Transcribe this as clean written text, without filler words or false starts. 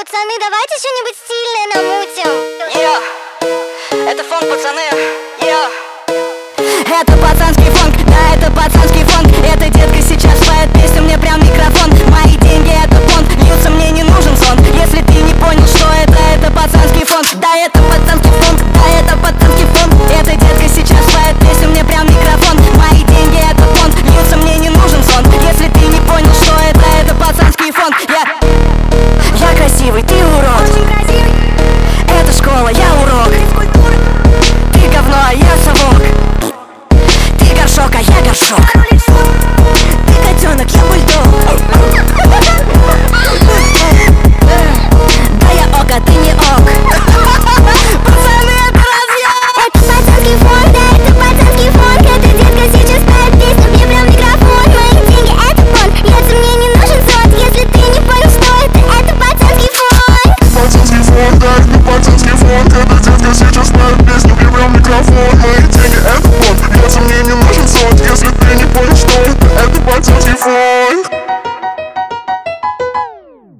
Пацаны, давайте что-нибудь стильное намутим. Это фонк, пацаны. Это пацанский фонк, да, это пацанский